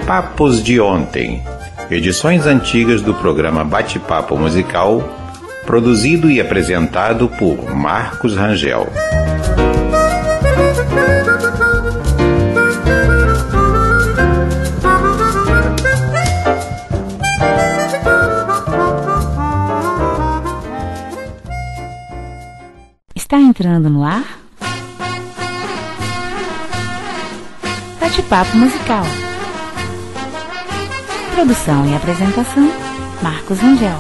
Papos de Ontem, edições antigas do programa Bate-Papo Musical, produzido e apresentado por Marcos Rangel. Está entrando no ar Bate-Papo Musical. Produção e apresentação, Marcos Rangel.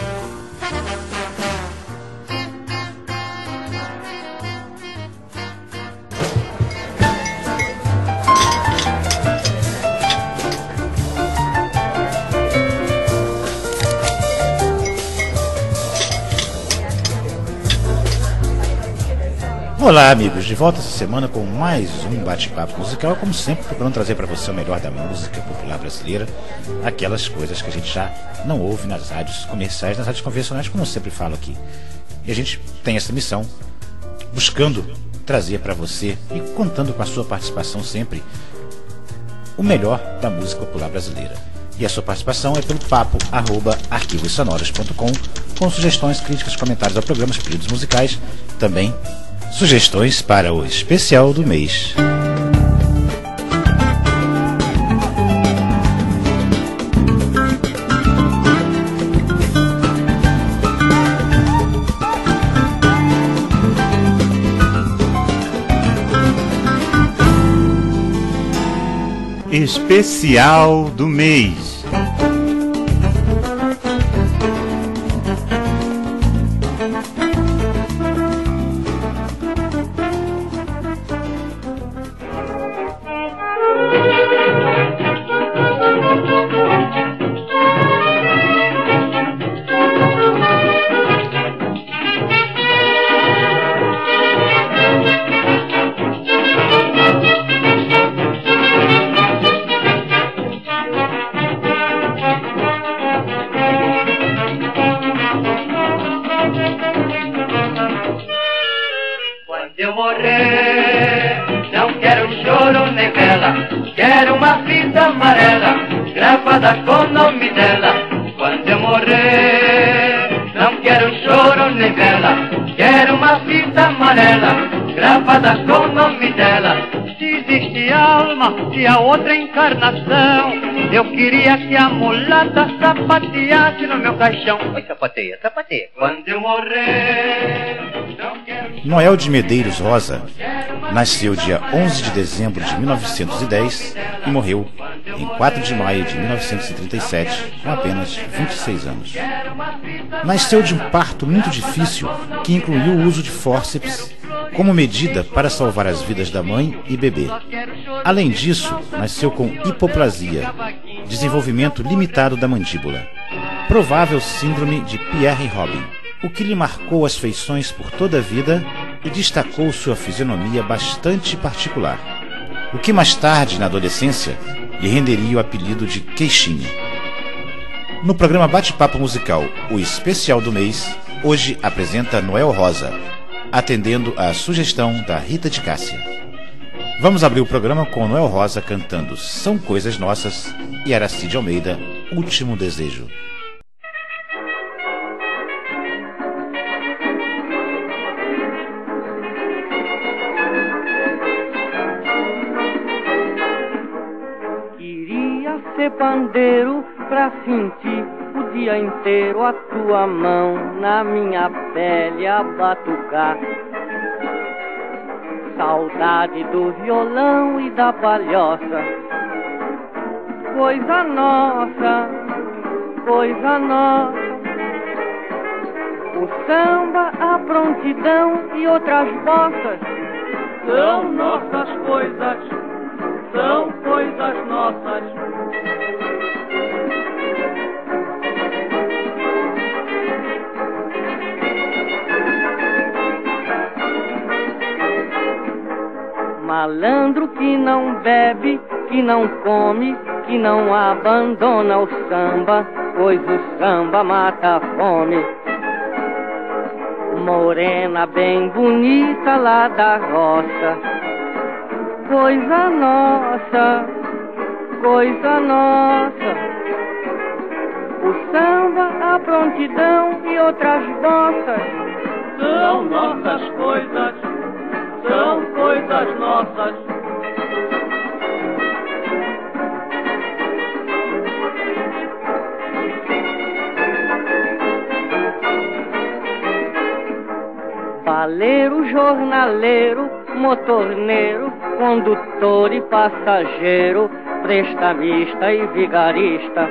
Olá, amigos, de volta essa semana com mais um bate-papo musical, como sempre, procurando trazer para você o melhor da música popular brasileira, aquelas coisas que a gente já não ouve nas rádios comerciais, nas rádios convencionais, como eu sempre falo aqui. E a gente tem essa missão, buscando trazer para você e contando com a sua participação sempre o melhor da música popular brasileira. E a sua participação é pelo papo@arquivossonoros.com, com sugestões, críticas, comentários ao programa, pedidos musicais, também sugestões para o especial do mês. Especial do mês. Se a outra encarnação, eu queria que a mulata sapateasse no meu caixão. Oi, sapateia, sapateia. Quando eu morrer, não quero... Noel de Medeiros Rosa nasceu dia 11 de dezembro de 1910 e morreu em 4 de maio de 1937, com apenas 26 anos. Nasceu de um parto muito difícil que incluiu o uso de fórceps como medida para salvar as vidas da mãe e bebê. Além disso, nasceu com hipoplasia, desenvolvimento limitado da mandíbula, provável síndrome de Pierre-Robin, o que lhe marcou as feições por toda a vida e destacou sua fisionomia bastante particular, o que mais tarde, na adolescência, lhe renderia o apelido de Queixinho. No programa Bate-Papo Musical, o especial do mês, hoje apresenta Noel Rosa, atendendo à sugestão da Rita de Cássia. Vamos abrir o programa com Noel Rosa cantando São Coisas Nossas e Aracide Almeida, Último Desejo. Queria ser pandeiro pra sentir o dia inteiro a tua mão na minha pele a batucar. Saudade do violão e da palhoça, coisa nossa, coisa nossa. O samba, a prontidão e outras bossas são nossas coisas, são coisas nossas. Malandro que não bebe, que não come, que não abandona o samba, pois o samba mata a fome. Morena bem bonita lá da roça, coisa nossa, coisa nossa. O samba, a prontidão e outras bossas são nossas coisas, são coisas nossas. Baleiro, jornaleiro, motorneiro, condutor e passageiro, prestamista e vigarista.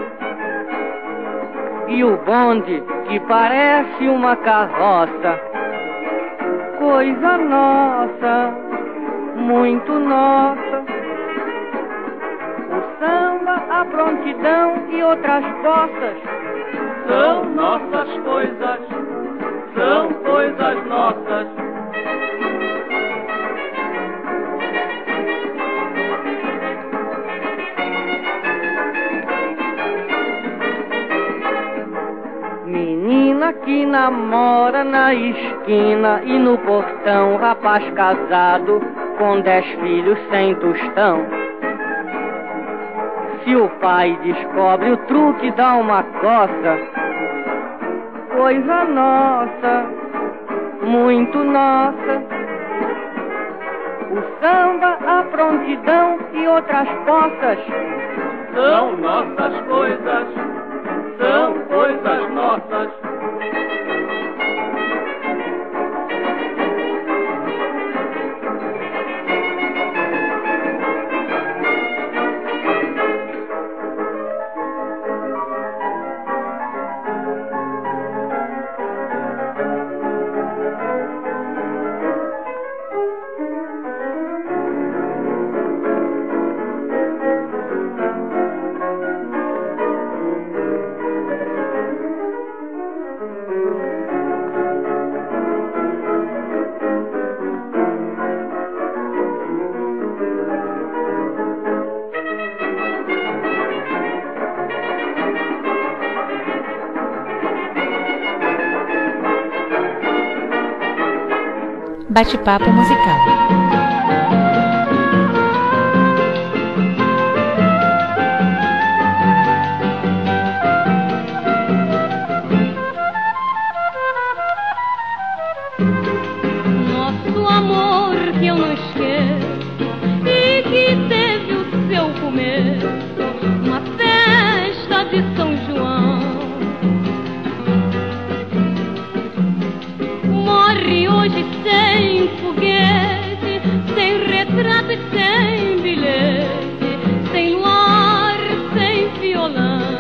E o bonde que parece uma carroça, coisa nossa, muito nossa. O samba, a prontidão e outras bossas são nossas coisas, são coisas nossas. Menina que namora na esquina e no portão rapaz casado com 10 filhos sem tostão. Se o pai descobre o truque, dá uma coça, coisa nossa, muito nossa. O samba, a prontidão e outras bossas são nossas coisas, são coisas nossas. Bate-papo musical. Nosso amor que eu não esqueço e que teve o seu começo, uma festa de São João. Morre hoje sem foguete, sem retrato e sem bilhete, sem luar, sem violão.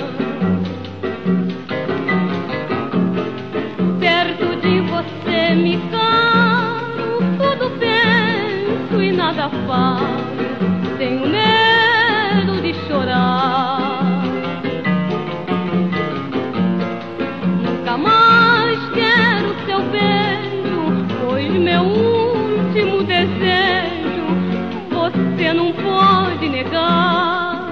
Perto de você me calo, tudo penso e nada falo, tenho medo de chorar. Nunca mais quero seu beijo, pois meu último desejo você não pode negar.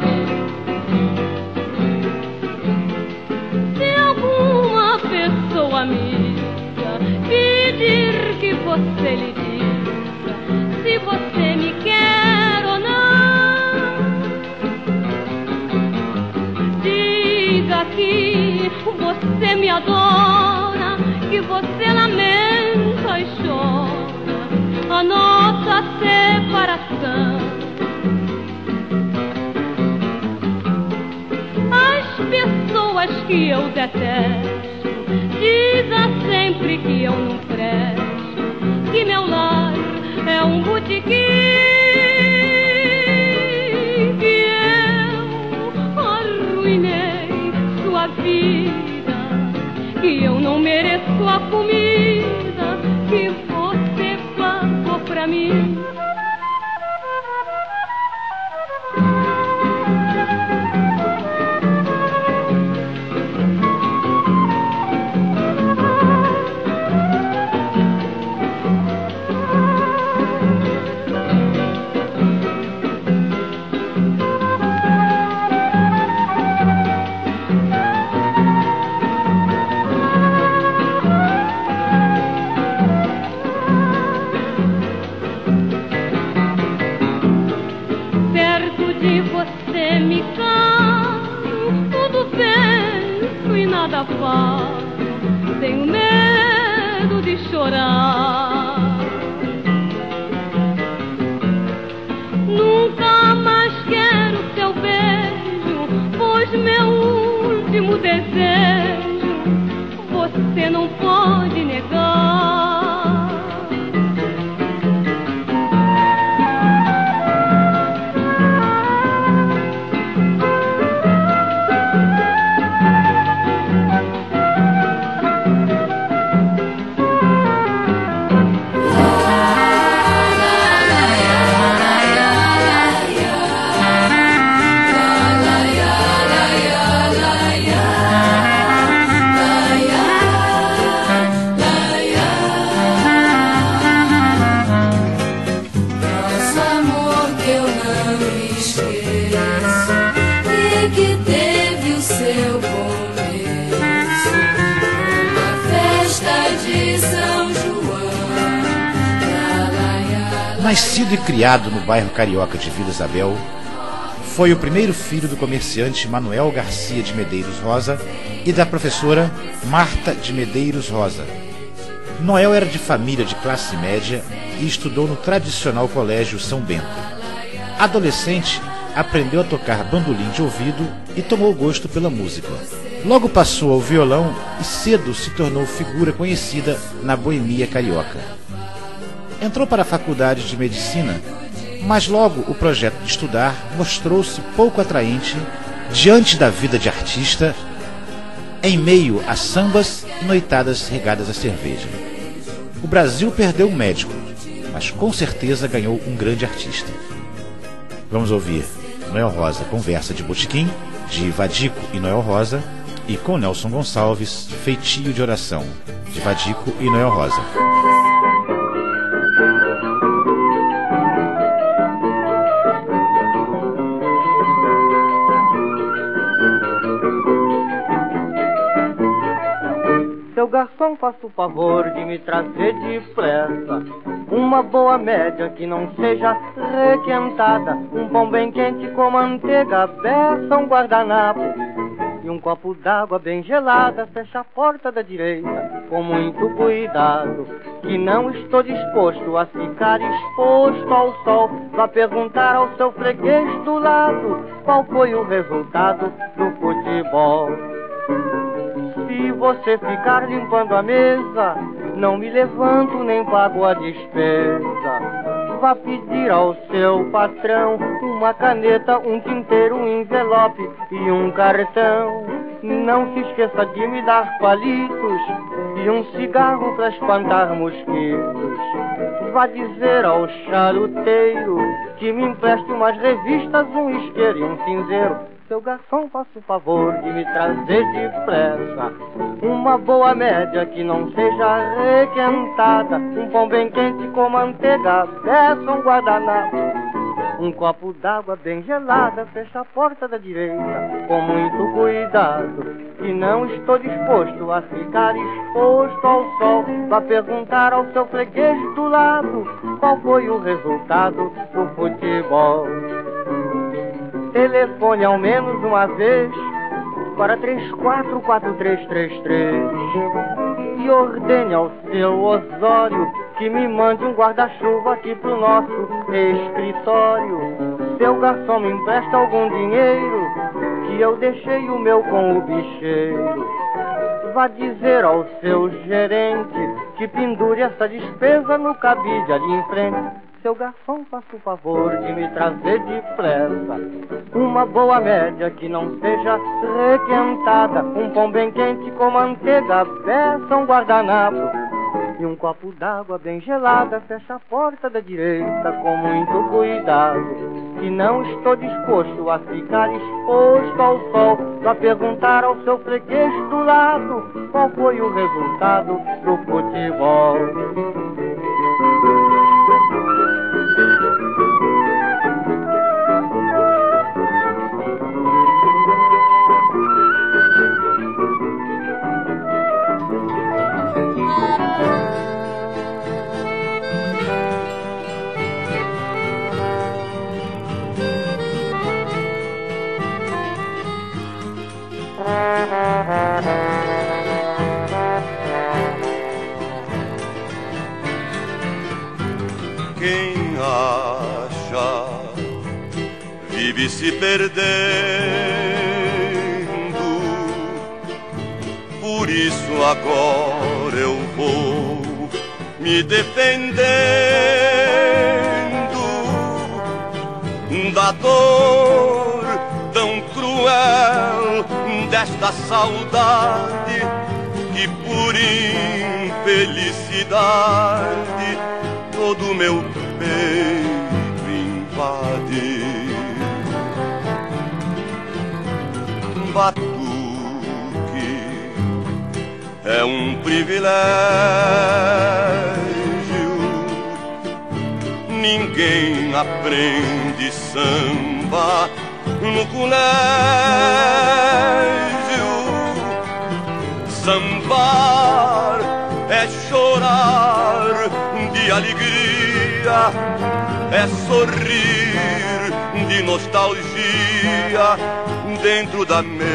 Se alguma pessoa amiga pedir que você lhe diga se você me quer ou não, diga que você me adora, que você lamenta e chora a nossa separação. As pessoas que eu detesto dizem sempre que eu não presto, que meu lar é um botequim, que eu arruinei sua vida, que eu não mereço a comida que você pagou pra mim. me calo, tudo penso e nada falo. Tenho medo de chorar. Nunca mais quero teu beijo, pois meu último desejo você não pode negar. Nascido e criado no bairro carioca de Vila Isabel, foi o primeiro filho do comerciante Manuel Garcia de Medeiros Rosa e da professora Marta de Medeiros Rosa. Noel era de família de classe média e estudou no tradicional colégio São Bento. Adolescente, aprendeu a tocar bandolim de ouvido e tomou gosto pela música. Logo passou ao violão e cedo se tornou figura conhecida na boemia carioca. Entrou para a faculdade de medicina, mas logo o projeto de estudar mostrou-se pouco atraente diante da vida de artista, em meio a sambas e noitadas regadas a cerveja. O Brasil perdeu um médico, mas com certeza ganhou um grande artista. Vamos ouvir Noel Rosa, Conversa de Botequim, de Vadico e Noel Rosa, e com Nelson Gonçalves, Feitio de Oração, de Vadico e Noel Rosa. Seu garçom, faça o favor de me trazer depressa uma boa média que não seja requentada, um pão bem quente com manteiga, beça, um guardanapo e um copo d'água bem gelada. Fecha a porta da direita com muito cuidado, que não estou disposto a ficar exposto ao sol. Vá perguntar ao seu freguês do lado qual foi o resultado do futebol. Se você ficar limpando a mesa, não me levanto nem pago a despesa. Vá pedir ao seu patrão uma caneta, um tinteiro, um envelope e um cartão. Não se esqueça de me dar palitos e um cigarro para espantar mosquitos. Vá dizer ao charuteiro que me empreste umas revistas, um isqueiro e um cinzeiro. Seu garçom, faça o favor de me trazer depressa uma boa média que não seja requentada, um pão bem quente com manteiga, beça, um guardanapo, um copo d'água bem gelada. Fecha a porta da direita com muito cuidado, que não estou disposto a ficar exposto ao sol. Vá perguntar ao seu freguês do lado qual foi o resultado do futebol. Telefone ao menos uma vez para 344333 e ordene ao seu Osório que me mande um guarda-chuva aqui pro nosso escritório. Seu garçom, me empresta algum dinheiro, que eu deixei o meu com o bicheiro. Vá dizer ao seu gerente que pendure essa despesa no cabide ali em frente. Seu garçom, faça o favor de me trazer depressa uma boa média que não seja requentada, um pão bem quente com manteiga, beça, um guardanapo e um copo d'água bem gelada. Fecha a porta da direita com muito cuidado, que não estou disposto a ficar exposto ao sol. Vá perguntar ao seu freguês do lado qual foi o resultado do futebol. acha vive se perdendo, por isso agora eu vou me defendendo da dor tão cruel desta saudade que por infelicidade todo meu peito invade. Batuque é um privilégio, ninguém aprende samba no colégio. Sambar é chorar de alegria, é sorrir de nostalgia dentro da melodia.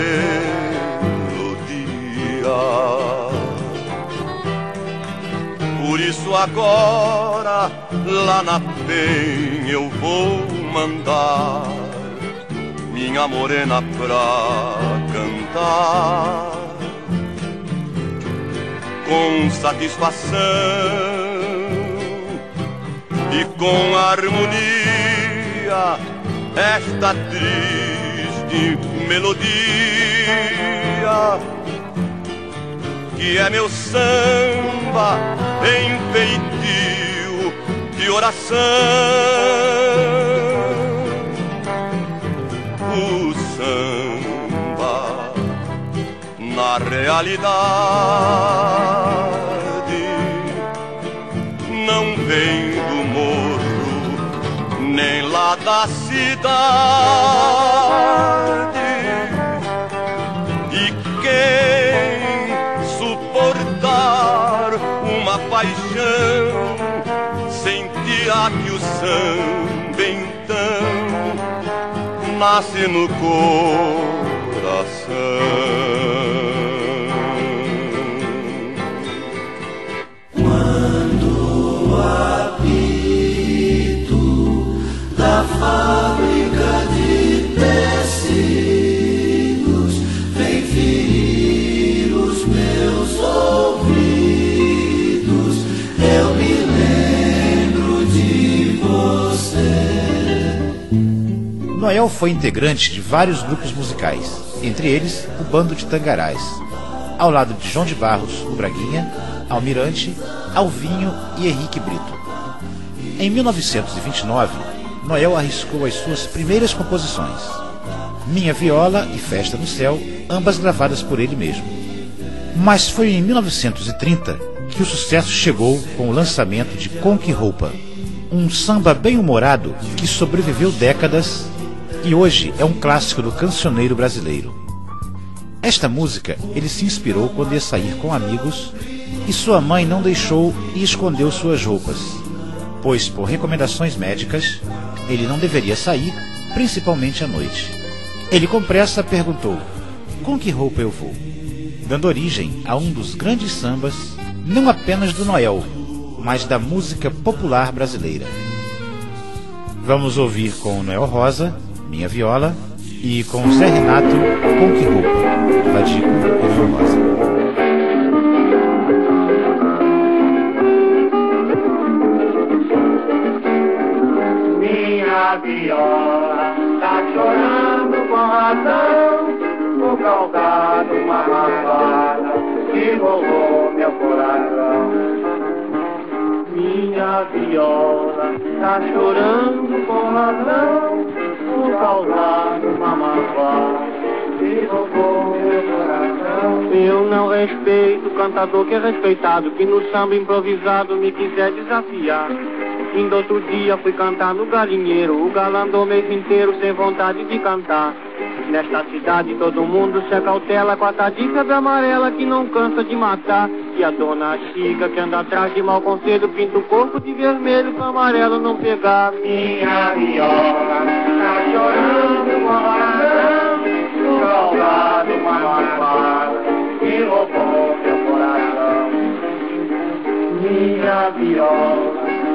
Por isso agora lá na penha eu vou mandar minha morena pra cantar com satisfação e com harmonia esta triste melodia que é meu samba em feitio de oração. O samba na realidade não vem do morro nem lá da cidade, e quem suportar uma paixão sentirá que o samba então nasce no coração. Da fábrica de tecidos vem ferir os meus ouvidos, eu me lembro de você. Noel foi integrante de vários grupos musicais, entre eles o Bando de Tangarás, ao lado de João de Barros, o Braguinha, Almirante, Alvinho e Henrique Brito. Em 1929, Noel arriscou as suas primeiras composições, Minha Viola e Festa no Céu, ambas gravadas por ele mesmo. Mas foi em 1930 que o sucesso chegou com o lançamento de Com Que Roupa, um samba bem-humorado que sobreviveu décadas e hoje é um clássico do cancioneiro brasileiro. Esta música ele se inspirou quando ia sair com amigos e sua mãe não deixou e escondeu suas roupas, pois por recomendações médicas ele não deveria sair, principalmente à noite. Ele com pressa perguntou: com que roupa eu vou? Dando origem a um dos grandes sambas, não apenas do Noel, mas da música popular brasileira. Vamos ouvir com o Noel Rosa, Minha Viola, e com o Zé Renato, Com Que Roupa, Vadico e Noel Rosa. Minha viola tá chorando com razão, o caudado uma lavada que roubou meu coração. Minha viola tá chorando com razão, o caudado uma lavada que roubou meu coração. Eu não respeito o cantador que é respeitado, que no samba improvisado me quiser desafiar. Indo outro dia fui cantar no galinheiro, o galã andou o mês inteiro sem vontade de cantar. Nesta cidade todo mundo se acautela com a tadica da amarela que não cansa de matar. E a dona Chica que anda atrás de mau conselho pinta o corpo de vermelho pra amarelo não pegar. Minha viola tá chorando com a razão, o caudado uma malvada que roubou meu coração. Minha viola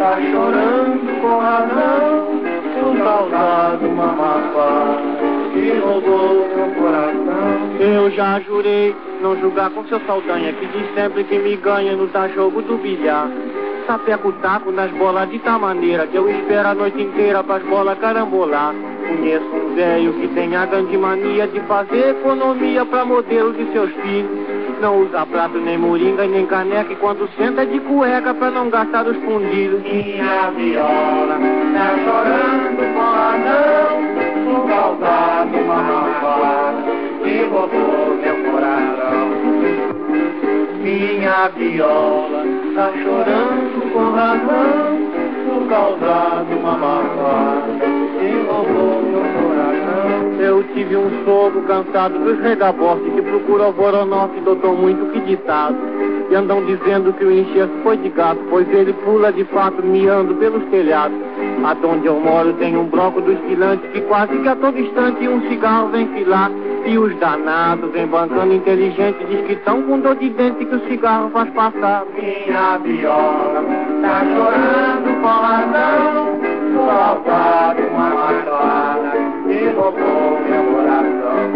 tá chorando com razão, por causa do mamapá que roubou meu coração. Eu já jurei não julgar com seu Saldanha, que diz sempre que me ganha no jogo do bilhar. Sapeco o taco nas bolas de tal maneira que eu espero a noite inteira pras bolas carambolar. Conheço um velho que tem a grande mania de fazer economia pra modelo de seus filhos. Não usa prato, nem moringa e nem caneca, e quando senta de cueca pra não gastar os fundilhos. Minha viola tá chorando com razão, por causa de uma malvada que roubou meu coração. Minha viola tá chorando com razão, por causa de uma malvada que roubou meu coração. Eu tive um sogro cansado dos regabortes que procura o Voronoff, doutor muito que ditado. E andam dizendo que o enxerto foi de gato, pois ele pula de fato miando pelos telhados. Aonde eu moro tem um bloco dos filantes que quase que a todo instante um cigarro vem filar. E os danados vem bancando inteligente, diz que tão com dor de dente que o cigarro faz passar. Minha viola tá chorando com razão, por causa de uma malvada que roubou meu coração.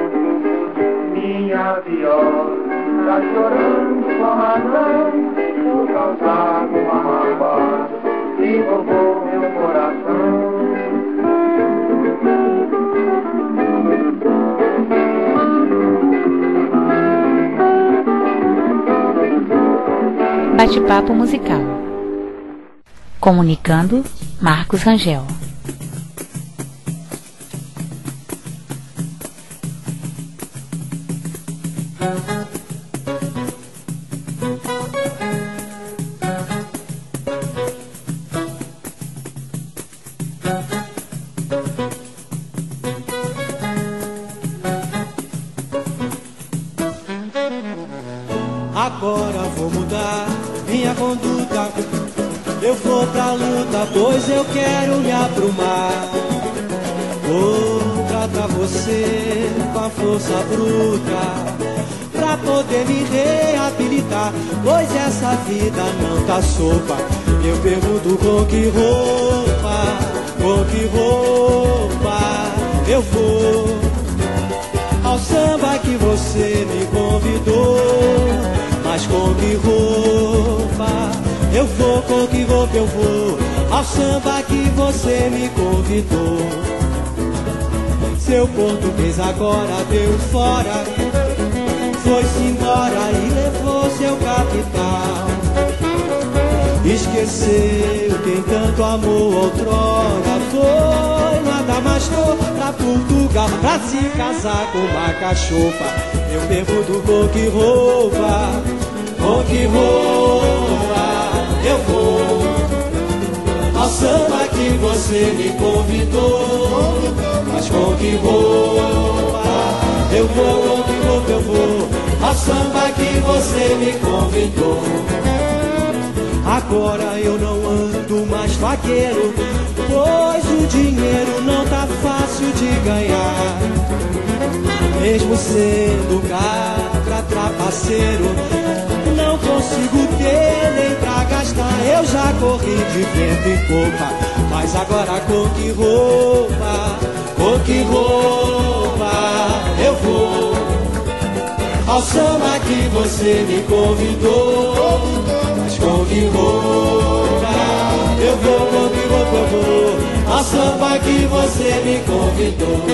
Minha viola tá chorando com razão, por causa de uma malvada que roubou meu coração. Bate-papo musical. Comunicando, Marcos Rangel. Agora vou mudar minha conduta, eu vou pra luta, pois eu quero me aprumar. Vou tratar você com a força bruta, pra poder me reabilitar, pois essa vida não tá sopa. Eu pergunto com que roupa eu vou ao samba que você me convidou. Mas com que roupa eu vou, com que roupa eu vou ao samba que você me convidou? Seu português agora deu fora, foi-se embora e levou seu capital. Esqueceu quem tanto amou outrora, foi lá Damasco pra Portugal pra se casar com uma cachopa. Eu pergunto com que roupa eu vou ao samba que você me convidou? Mas com que roupa eu vou, com que roupa eu vou ao samba que você me convidou? Agora eu não ando mais vaqueiro, pois o dinheiro não tá fácil de ganhar. Mesmo sendo cabra trapaceiro, não consigo ter nem pra gastar. Eu já corri de vento em popa, mas agora com que roupa eu vou ao samba que você me convidou? Mas com que roupa eu vou, com que roupa eu vou ao samba que você me convidou?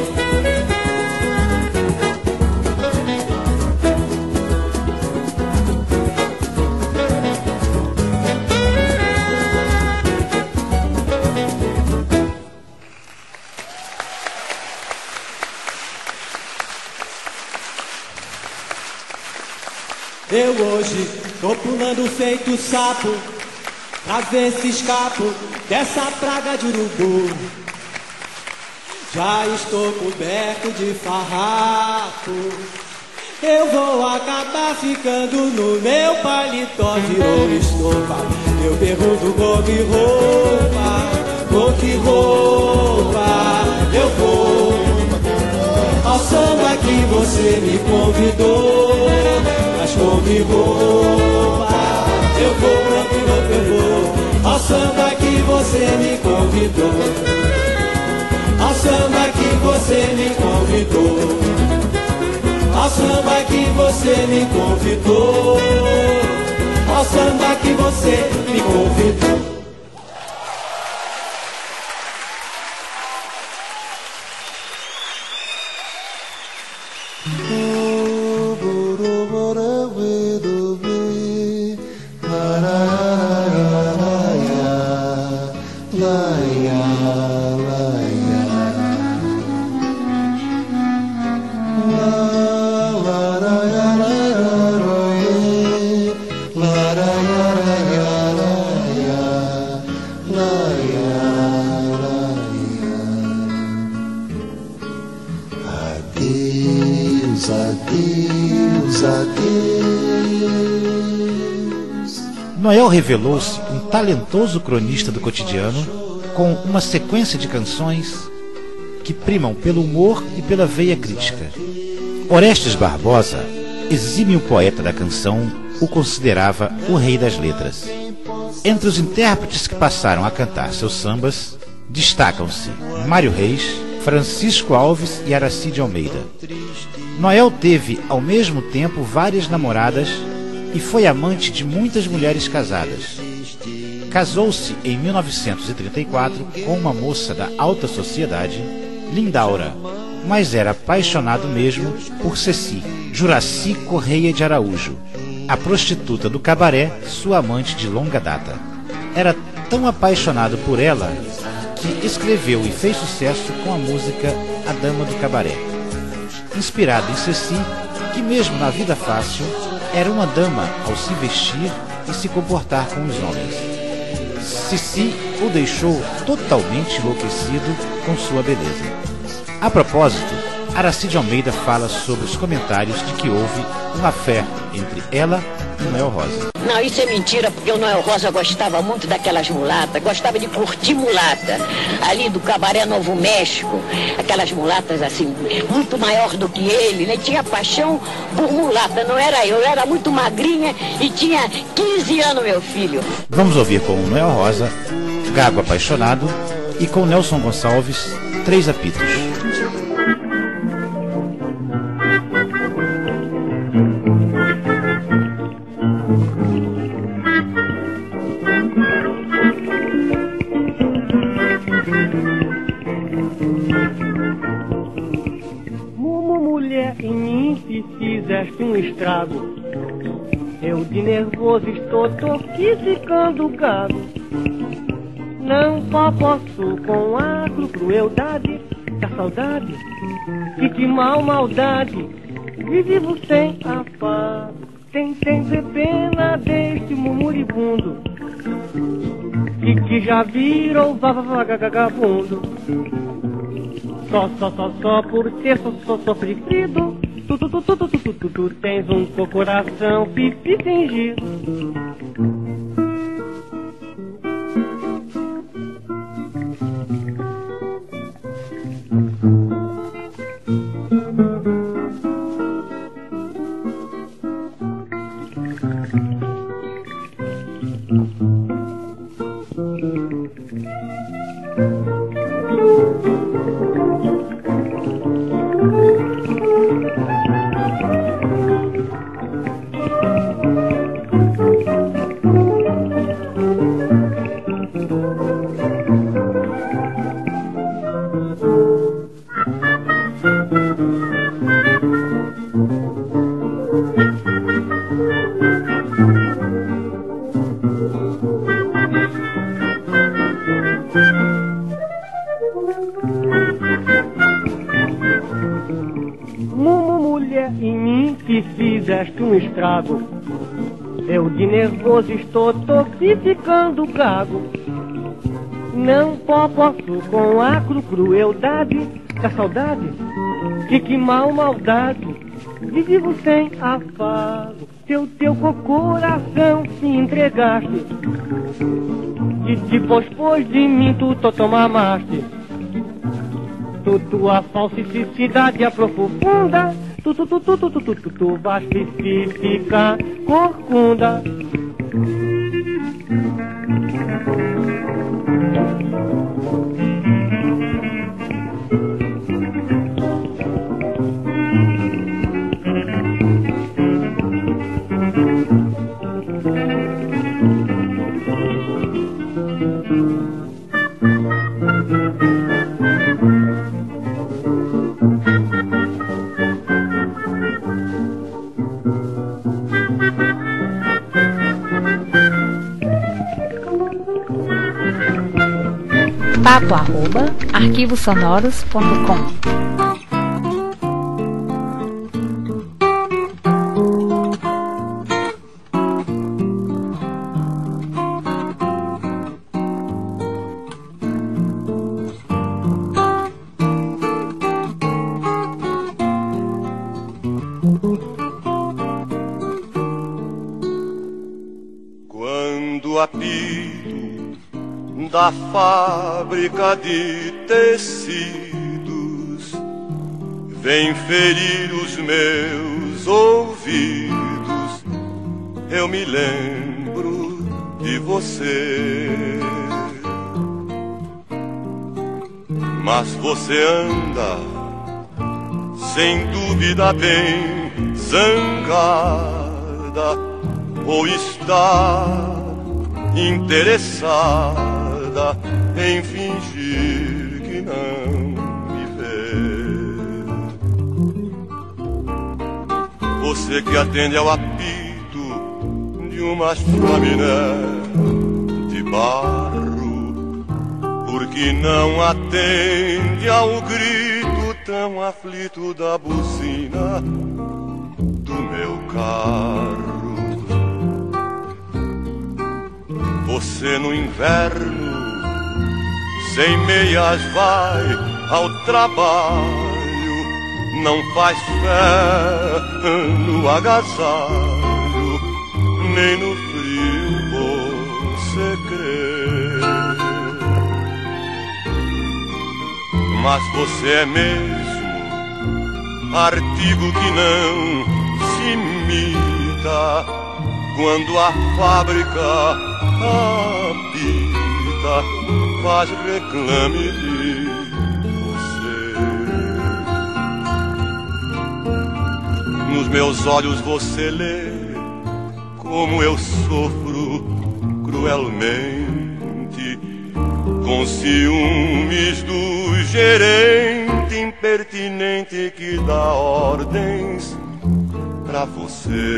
Eu hoje tô pulando feito sapo, pra ver se escapo dessa praga de urubu. Já estou coberto de farrapo, eu vou acabar ficando no meu paletó, virou estopa. Eu pergunto com que roupa eu vou ao samba que você me convidou? Mas com que roupa eu vou, com que roupa eu vou ao samba que você me convidou, ao samba que você me convidou, ao samba que você me convidou, ao samba que você me convidou. Noel revelou-se um talentoso cronista do cotidiano, com uma sequência de canções que primam pelo humor e pela veia crítica. Orestes Barbosa, exímio poeta da canção, o considerava o rei das letras. Entre os intérpretes que passaram a cantar seus sambas, destacam-se Mário Reis, Francisco Alves e Aracide Almeida. Noel teve, ao mesmo tempo, várias namoradas e foi amante de muitas mulheres casadas. Casou-se em 1934 com uma moça da alta sociedade, Lindaura, mas era apaixonado mesmo por Ceci, Juraci Correia de Araújo, a prostituta do cabaré, sua amante de longa data. Era tão apaixonado por ela que escreveu e fez sucesso com a música A Dama do Cabaré, inspirado em Ceci, que mesmo na vida fácil era uma dama ao se vestir e se comportar com os homens. Ceci o deixou totalmente enlouquecido com sua beleza. A propósito, Aracide Almeida fala sobre os comentários de que houve uma fé entre ela e Noel Rosa. Não, isso é mentira, porque o Noel Rosa gostava muito daquelas mulatas, gostava de curtir mulata, ali do Cabaré Novo México, aquelas mulatas assim, muito maior do que ele, né? Tinha paixão por mulata, não era eu era muito magrinha e tinha 15 anos, meu filho. Vamos ouvir com o Noel Rosa, Gago Apaixonado, e com Nelson Gonçalves, Três Apitos. Mulher, em mim se fizeste um estrago. Eu de nervoso estou ficando gago. Não só posso com a crueldade da saudade, que de maldade vivo sem afago. Tem pena deste muribundo que já virou vagabundo. Só por ter sofrido, tu tens um coração fingido. Mulher, em mim te fizeste um estrago. Eu de nervoso estou ficando gago. Não posso com a crueldade da saudade, que maldade vivo sem afago. Teu coração se entregaste, e depois de mim tu tomaste. Tua falsidade aprofunda, tu vais ficar corcunda. contato@arquivosonoros.com. Quando apito da fábrica de tecidos vem ferir os meus ouvidos, eu me lembro de você. Mas você anda, sem dúvida, bem zangada, ou está interessada em fingir que não me vê. Você que atende ao apito de uma chaminé de barro, porque não atende ao grito tão aflito da buzina do meu carro. Você no inverno, sem meias vai ao trabalho, não faz fé no agasalho, nem no frio você crê. Mas você é mesmo artigo que não se imita quando a fábrica apita, faz reclame de você. Nos meus olhos você lê como eu sofro cruelmente, com ciúmes do gerente impertinente que dá ordens pra você.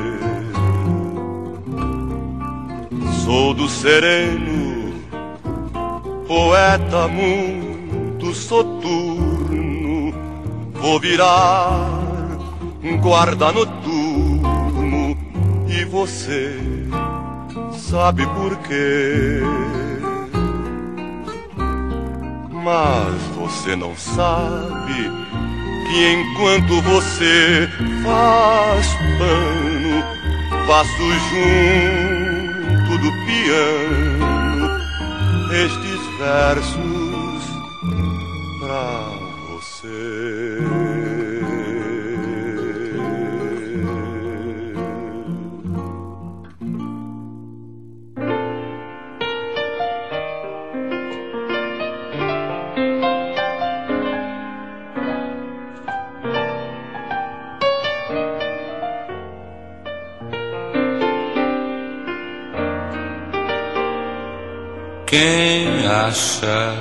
Sou do sereno, poeta muito soturno, vou virar guarda noturno, e você sabe por quê. Mas você não sabe que enquanto você faz pano, faço junto do piano estes versos pra você. Quem acha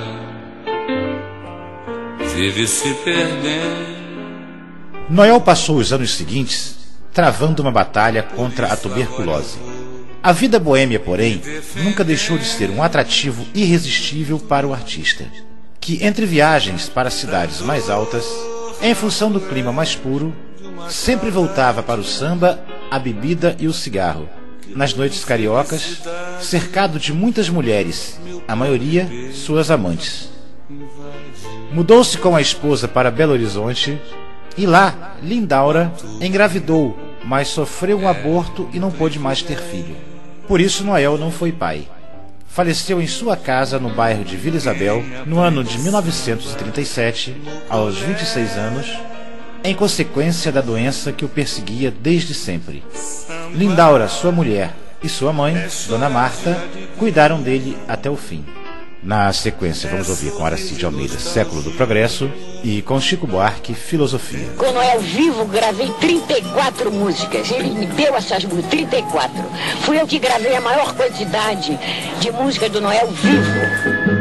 vive se perdendo. Noel passou os anos seguintes travando uma batalha contra a tuberculose. A vida boêmia, porém, nunca deixou de ser um atrativo irresistível para o artista, que entre viagens para cidades mais altas, em função do clima mais puro, sempre voltava para o samba, a bebida e o cigarro. Nas noites cariocas, cercado de muitas mulheres, a maioria suas amantes. Mudou-se com a esposa para Belo Horizonte e lá, Lindaura engravidou, mas sofreu um aborto e não pôde mais ter filho. Por isso Noel não foi pai. Faleceu em sua casa no bairro de Vila Isabel no ano de 1937, aos 26 anos, em consequência da doença que o perseguia desde sempre. Lindaura, sua mulher, e sua mãe, Dona Marta, cuidaram dele até o fim. Na sequência, vamos ouvir com Aracide Almeida, Século do Progresso, e com Chico Buarque, Filosofia. Com Noel vivo, gravei 34 músicas. Ele me deu essas músicas, 34. Fui eu que gravei a maior quantidade de músicas do Noel vivo.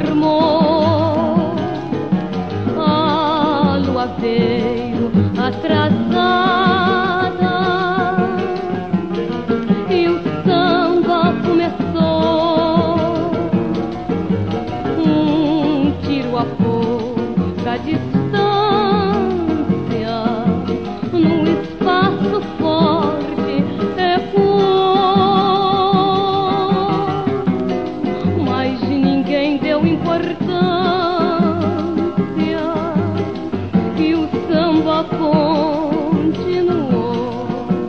armou. A lua veio atrasada e o samba começou. Um tiro a pouca distância, num espaço forte ecoou, mas ninguém deu importância e o samba continuou.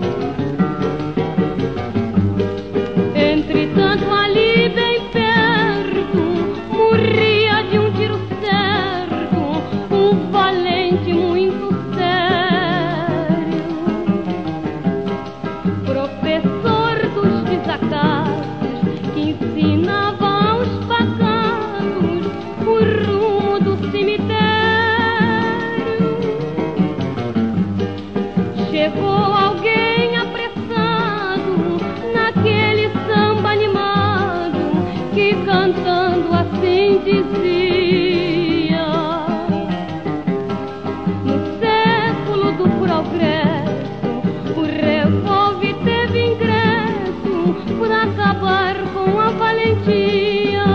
Entretanto, ali bem perto, morria de um tiro certo um valente muito sério, professor dos desacatos, que ensinava aos pacatos o rumo do cemitério. Chegou alguém apressado naquele samba animado que cantando assim dizia: no século do progresso o revólver teve ingresso por acabar com a valentia.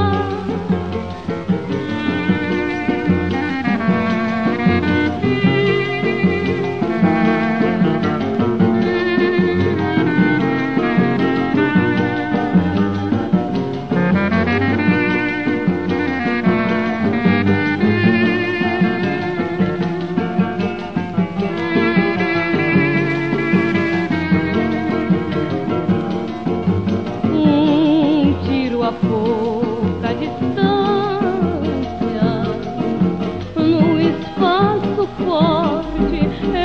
Um tiro a pouca distância, no espaço forte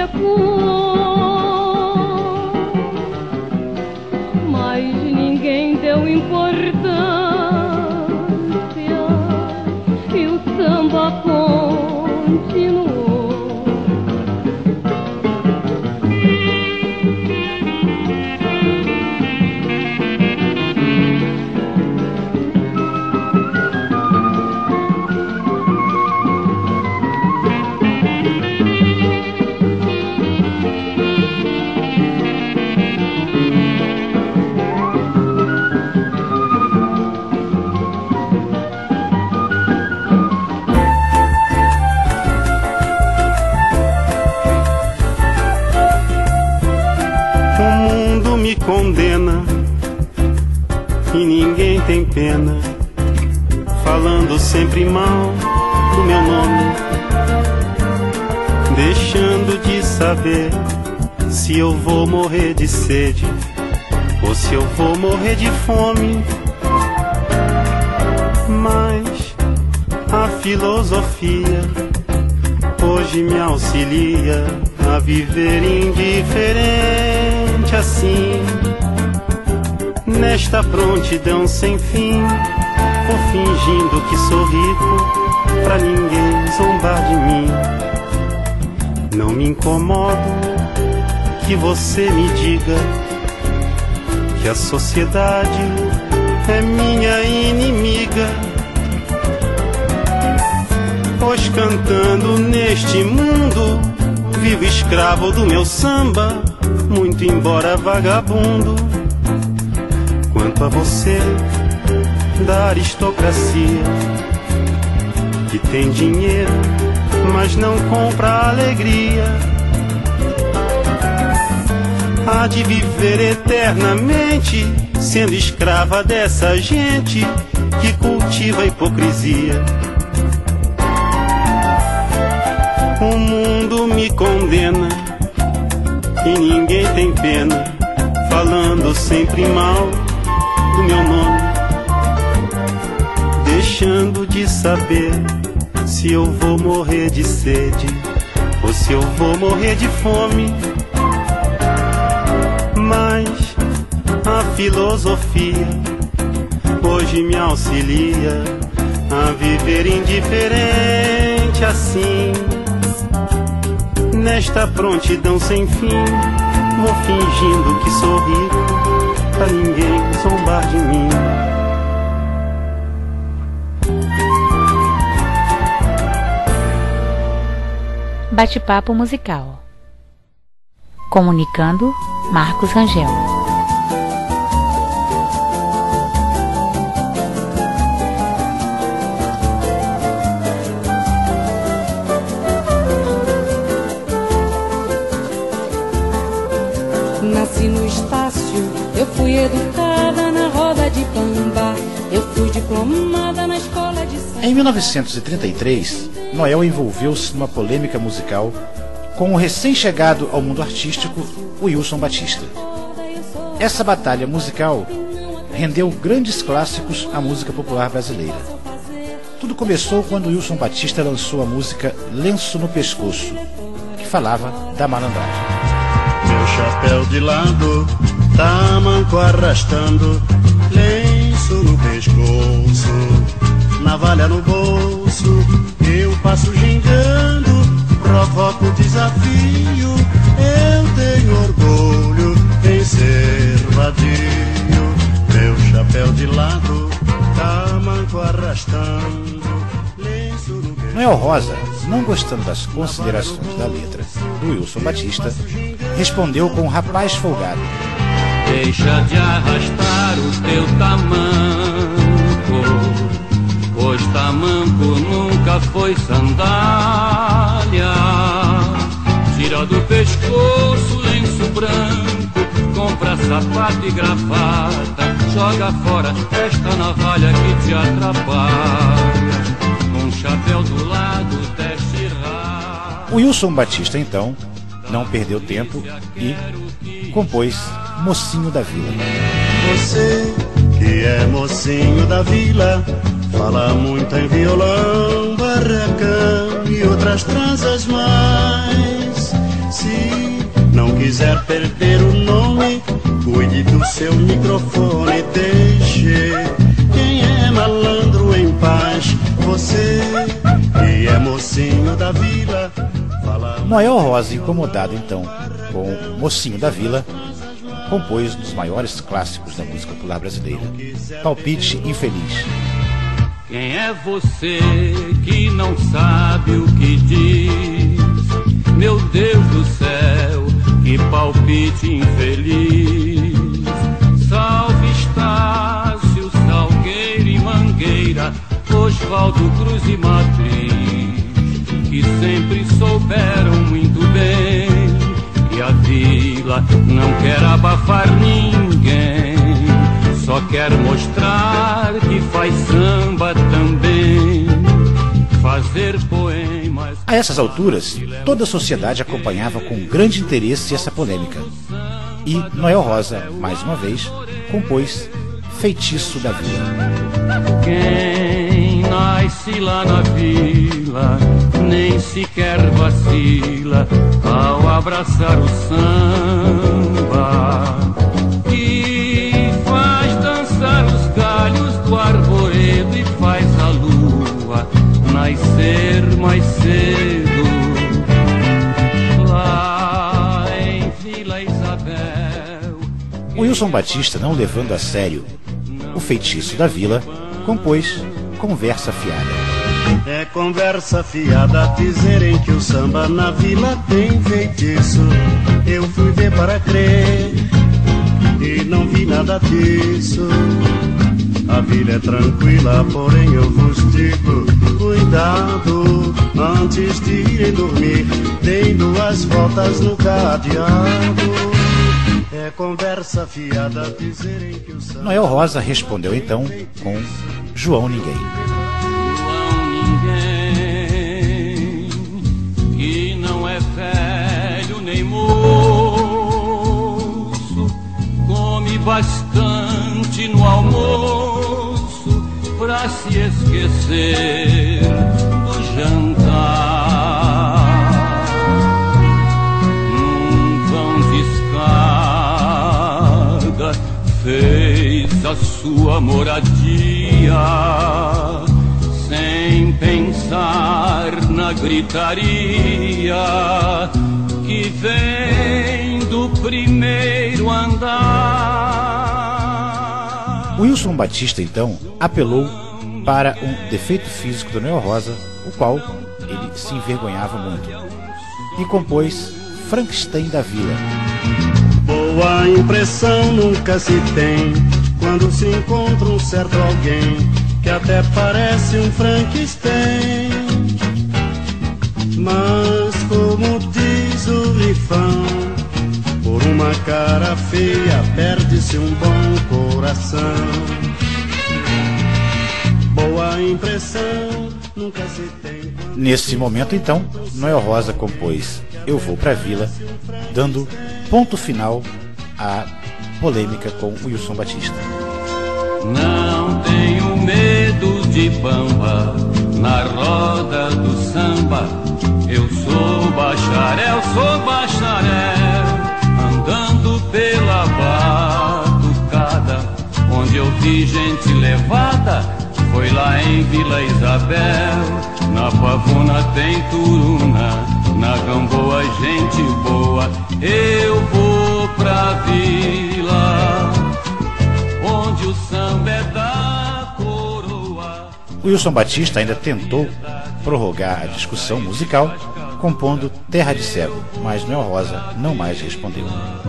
ecoou, mas ninguém deu importância e o samba continuou. O mundo me condena e ninguém tem pena, falando sempre mal do meu nome, deixando de saber se eu vou morrer de sede ou se eu vou morrer de fome. Mas a filosofia hoje me auxilia a viver indiferente assim, nesta prontidão sem fim. Vou fingindo que sou rico pra ninguém zombar de mim. Não me incomodo que você me diga que a sociedade é minha inimiga, pois cantando neste mundo vivo escravo do meu samba, muito embora vagabundo. Quanto a você da aristocracia, que tem dinheiro, mas não compra alegria, há de viver eternamente sendo escrava dessa gente que cultiva a hipocrisia. O mundo me condena e ninguém tem pena, falando sempre mal do meu nome, deixando de saber se eu vou morrer de sede ou se eu vou morrer de fome. Mas a filosofia hoje me auxilia a viver indiferente assim, nesta prontidão sem fim. Vou fingindo que sou rico pra ninguém zombar de mim. Bate-papo musical. Comunicando, Marcos Rangel. Nasci no Estácio, eu fui educada na roda de Pamba, eu fui diplomada na escola de São... Em 1933, Noel envolveu-se numa polêmica musical com o recém-chegado ao mundo artístico Wilson Batista. Essa batalha musical rendeu grandes clássicos à música popular brasileira. Tudo começou quando Wilson Batista lançou a música Lenço no Pescoço, que falava da malandragem. Meu chapéu de lado, tamanco arrastando, lenço no pescoço, navalha no bolso, eu passo gingando, provoco desafio, eu tenho orgulho em ser vadio. Meu chapéu de lado, tamanco arrastando, lenço no pescoço. Noel Rosa, não gostando das considerações da letra do Wilson Batista, respondeu com um rapaz folgado: deixa de arrastar o teu tamanco, pois tamanco nunca foi sandália. Tira do pescoço lenço branco, compra sapato e gravata, joga fora esta navalha que te atrapalha. Com chapéu do lado desce rá. O Wilson Batista, então, não perdeu tempo e compôs Mocinho da Vila. Você que é mocinho da vila, fala muito em violão, barracão e outras tranças mais. Se não quiser perder o nome, cuide do seu microfone, deixe quem é malandro em paz. Você que é mocinho da vila, fala... Noel Rosa, incomodado então com Mocinho da Vila, compôs um dos maiores clássicos da música popular brasileira, Palpite Infeliz. Quem é você que não sabe o que diz? Meu Deus do céu, que palpite infeliz. Salve Estácio, Salgueiro e Mangueira, Oswaldo Cruz e Matriz, que sempre souberam muito bem que a vila não quer abafar ninguém, só quer mostrar que faz samba também, fazer poemas. A essas alturas, toda a sociedade acompanhava com grande interesse essa polêmica. E Noel Rosa, mais uma vez, compôs Feitiço da Vila. Quem nasce lá na vila nem sequer vacila ao abraçar o samba, que faz dançar os galhos do arvoredo e faz a lua nascer mais cedo. Lá em Vila Isabel. O Wilson Batista, não levando a sério o Feitiço da Vila, compôs Conversa Fiada. É conversa fiada dizerem que o samba na vila tem feitiço. Eu fui ver para crer e não vi nada disso. A vila é tranquila, porém eu vos digo, cuidado, antes de irem dormir, deem 2 voltas no cadeado. É conversa fiada dizerem que o samba... Noel Rosa respondeu então com João Ninguém. Que não é velho nem moço, come bastante no almoço pra se esquecer do jantar. Num vão de escada fez a sua moradia, sem pensar na gritaria que vem do primeiro andar. Wilson Batista, então, apelou para um defeito físico do Noel Rosa, o qual ele se envergonhava muito. e compôs Frankenstein da Vila. Boa impressão nunca se tem quando se encontra um certo alguém que até parece um Frankenstein. Mas como diz o rifão, por uma cara feia perde-se um bom coração. Boa impressão nunca se tem. Nesse momento, então, Noel Rosa compôs Eu Vou Pra Vila, dando ponto final à polêmica com o Wilson Batista. Não tenho medo de bamba na roda do samba. Eu sou bacharel, andando pela batucada. Onde eu vi gente levada foi lá em Vila Isabel. Na Pavuna tem turuna, na Gamboa gente boa. Eu vou pra vila onde o samba é da coroa. O Wilson Batista ainda tentou prorrogar a discussão musical, compondo Terra de Cego, mas Noel Rosa não mais respondeu.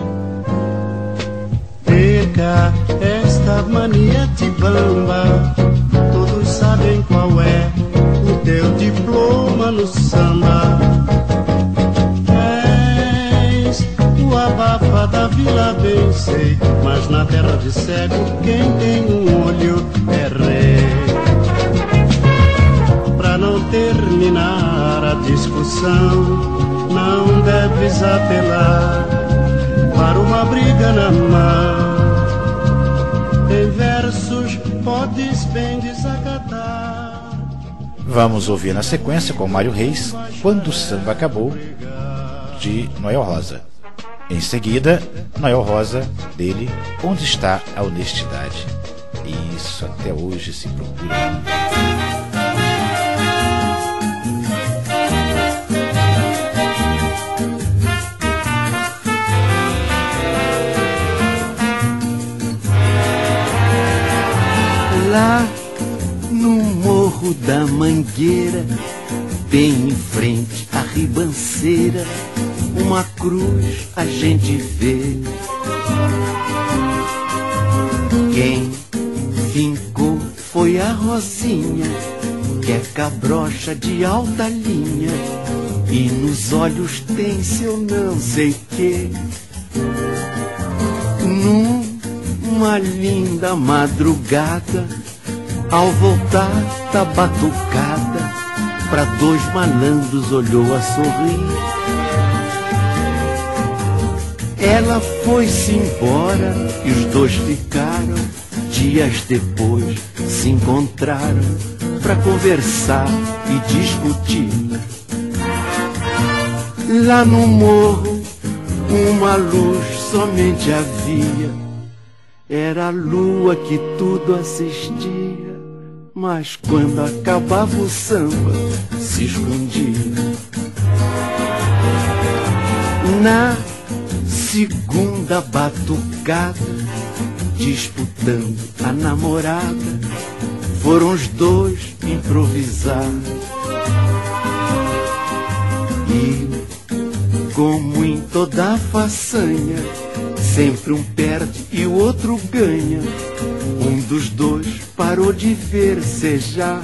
Perca esta mania de bamba, todos sabem qual é o teu diploma no samba. És o abafa da vila, bem sei, mas na terra de cego quem tem um olho é rei. Pra não terminar a discussão, não deves apelar para uma briga na mão. Em versos podes bem desacatar. Vamos ouvir na sequência com Mário Reis, Quando o Samba Acabou, de Noel Rosa. Em seguida, Noel Rosa, dele, Onde Está a Honestidade? Isso até hoje se procura. Lá no Morro da Mangueira, bem em frente à ribanceira, uma cruz a gente vê. Quem fincou foi a Rosinha, que é cabrocha de alta linha, e nos olhos tem seu não sei quê. Numa linda madrugada, ao voltar da batucada, pra dois malandros olhou a sorrir. Ela foi-se embora e os dois ficaram. Dias depois se encontraram pra conversar e discutir. Lá no morro uma luz somente havia, era a lua que tudo assistia, mas quando acabava o samba se escondia. Na segunda batucada, disputando a namorada, foram os dois improvisar. E como em toda façanha, sempre um perde e o outro ganha. Um dos dois parou de versejar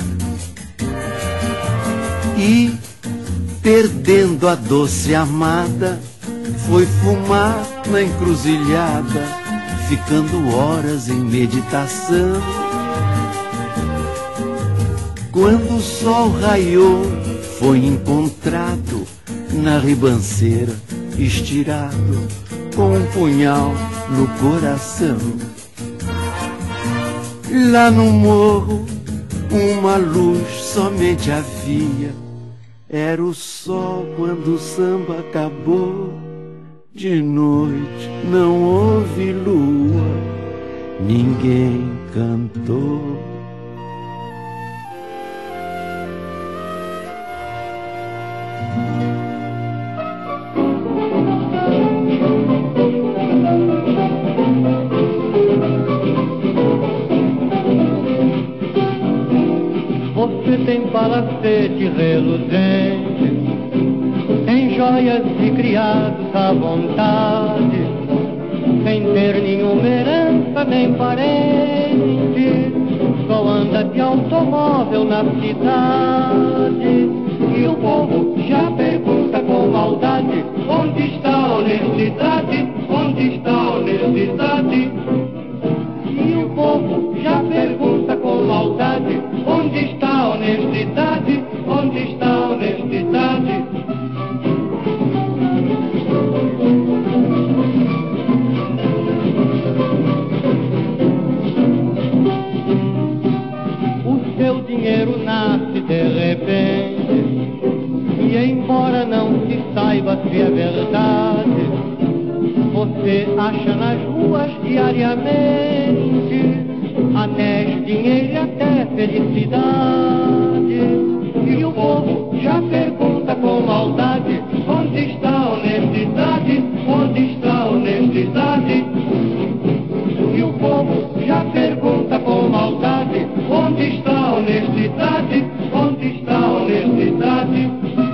e, perdendo a doce amada, foi fumar na encruzilhada, ficando horas em meditação. Quando o sol raiou, foi encontrado na ribanceira, estirado, com um punhal no coração. Lá no morro, uma luz somente havia, era o sol quando o samba acabou. De noite não houve lua, ninguém cantou. Você tem palacete reluzente, em joias e criados à vontade, sem ter nenhuma herança nem parente, só anda de automóvel na cidade. E o povo já pergunta com maldade: onde está a honestidade? Onde está a honestidade? E o povo já pergunta com maldade: onde está a honestidade? Onde está a honestidade? O seu dinheiro nasce de repente, e embora não se saiba se é verdade, você acha nas ruas diariamente anéis, dinheiro e até felicidade. E o povo já pergunta com maldade: onde está a honestidade? Onde está a honestidade? E o povo já pergunta com maldade: onde está a honestidade? Onde está a honestidade?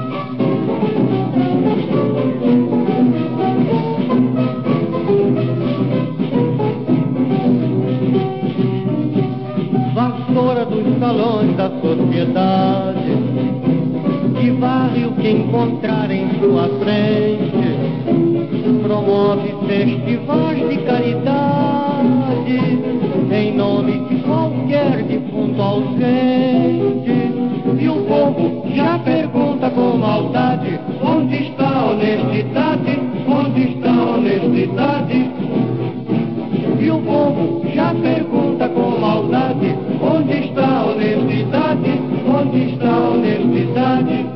Vassoura dos salões da sociedade, que varre o que encontrar em sua frente, promove festivais de caridade, em nome de qualquer defunto ausente. E o povo já pergunta com maldade: onde está a honestidade? Onde está a honestidade? E o povo já pergunta com maldade: onde está a honestidade? Onde está a honestidade?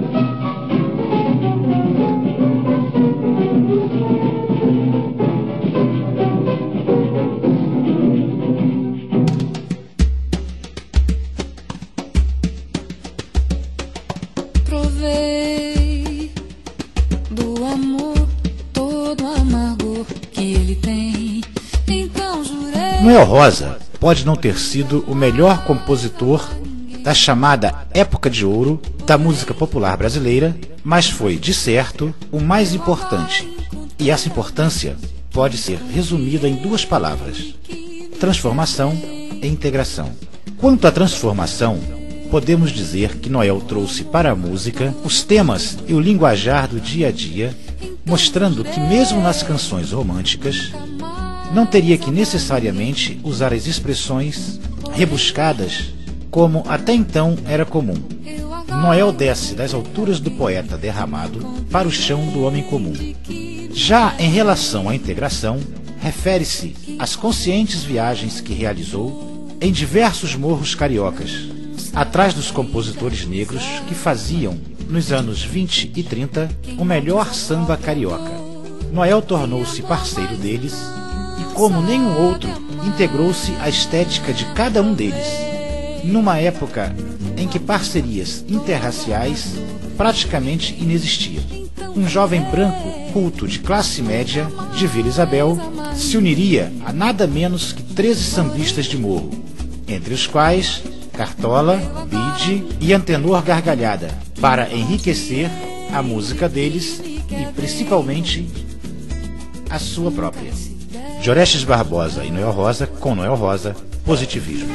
Provei do amor todo amargor que ele tem, então jurei. Noel Rosa pode não ter sido o melhor compositor da chamada época de ouro da música popular brasileira, mas foi, de certo, o mais importante. E essa importância pode ser resumida em duas palavras: transformação e integração. Quanto à transformação, podemos dizer que Noel trouxe para a música os temas e o linguajar do dia a dia, mostrando que mesmo nas canções românticas não teria que necessariamente usar as expressões rebuscadas como até então era comum. Noel desce das alturas do poeta derramado para o chão do homem comum. Já em relação à integração, refere-se às conscientes viagens que realizou em diversos morros cariocas, atrás dos compositores negros que faziam, nos anos 20 e 30, o melhor samba carioca. Noel tornou-se parceiro deles e, como nenhum outro, integrou-se à estética de cada um deles, numa época em que parcerias interraciais praticamente inexistiam. Um jovem branco culto de classe média de Vila Isabel se uniria a nada menos que 13 sambistas de morro, entre os quais Cartola, Bide e Antenor Gargalhada, para enriquecer a música deles e principalmente a sua própria. de Orestes Barbosa e Noel Rosa, com Noel Rosa, Positivismo.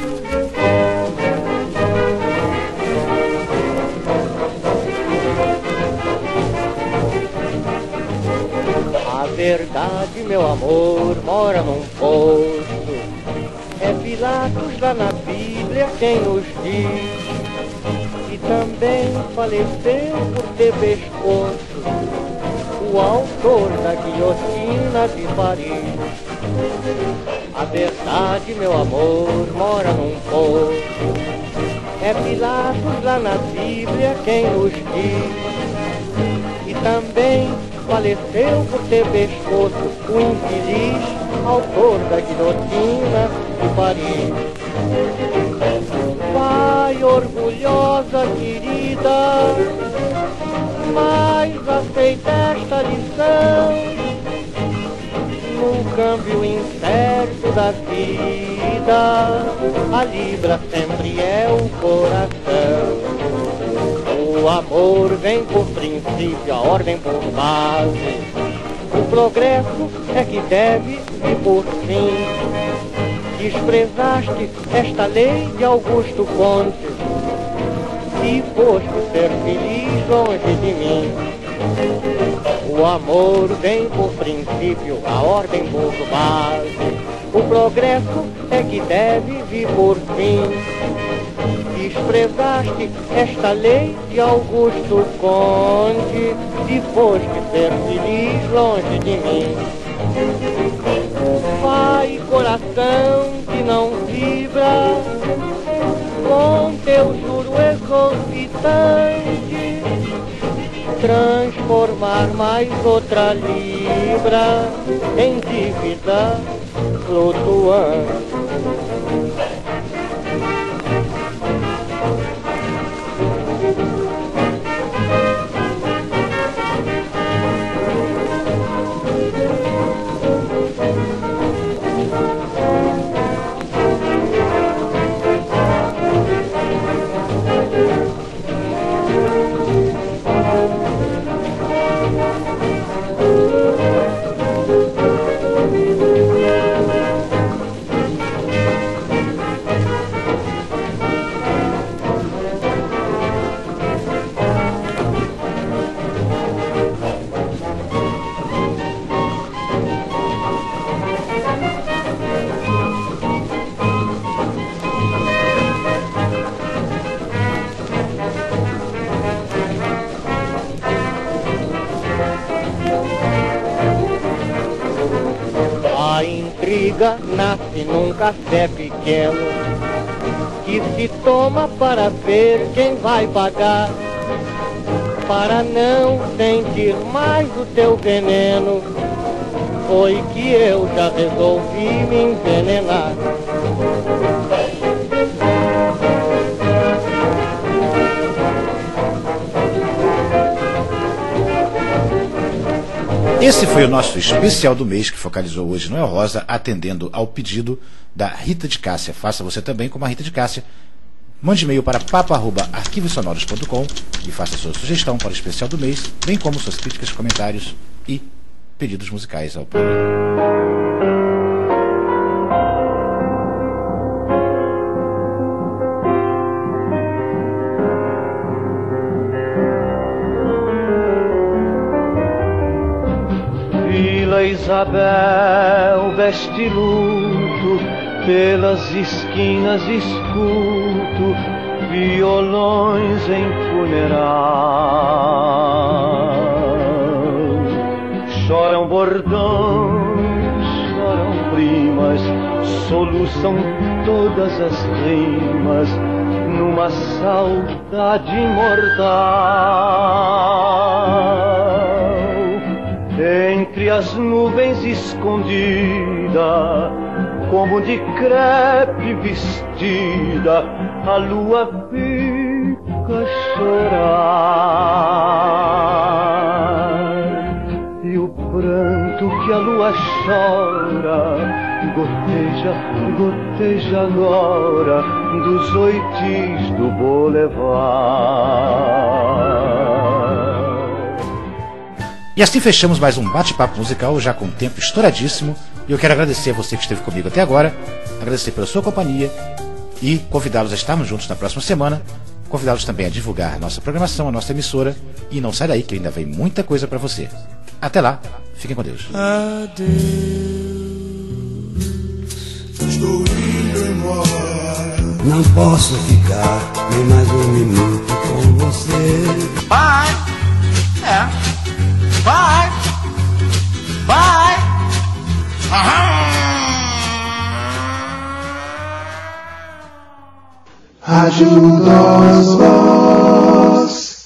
A verdade, meu amor, mora num poço. É Pilatos lá na Bíblia quem nos diz. E também faleceu por ter pescoço o autor da guilhotina de Paris. A verdade, meu amor, mora num poço. É Pilatos lá na Bíblia quem nos diz. E também faleceu por ter pescoço o infeliz autor da guilhotina de Paris. Vai, orgulhosa querida, mas aceita esta lição. No câmbio incerto da vida, a libra sempre é o coração. O O amor vem por princípio, a ordem por base. O progresso é que deve vir por fim. Desprezaste esta lei de Augusto Conte e foste ser feliz longe de mim. O amor vem por princípio, a ordem por base. O progresso é que deve vir por fim. Desprezaste esta lei de Augusto Conte e foste ser feliz longe de mim. Vai, coração que não vibra com teu juro exorbitante, transformar mais outra libra em dívida flutuante. Nasce num café pequeno que se toma para ver quem vai pagar, para não sentir mais o teu veneno. Foi que eu já resolvi me envenenar. Esse foi o nosso especial do mês, que focalizou hoje Noel Rosa, atendendo ao pedido da Rita de Cássia. Faça você também como a Rita de Cássia. Mande e-mail para papo@arquivosonoros.com e faça sua sugestão para o especial do mês, bem como suas críticas, comentários e pedidos musicais ao programa. Isabel veste luto, pelas esquinas escuto violões em funeral. Choram bordões, choram primas, soluçam todas as rimas numa saudade imortal. Entre as nuvens escondida, como de crepe vestida, a lua fica chorar. E o pranto que a lua chora goteja, goteja agora dos oitis do boulevard. E assim fechamos mais um bate-papo musical, já com o tempo estouradíssimo. E eu quero agradecer a você que esteve comigo até agora, agradecer pela sua companhia e convidá-los a estarmos juntos na próxima semana, convidá-los também a divulgar a nossa programação, a nossa emissora, e não sai daí que ainda vem muita coisa para você. Até lá, fiquem com Deus. Adeus, estou indo embora. Não posso ficar nem mais um minuto com você. Bye, bye, bye. Rádio Oswald.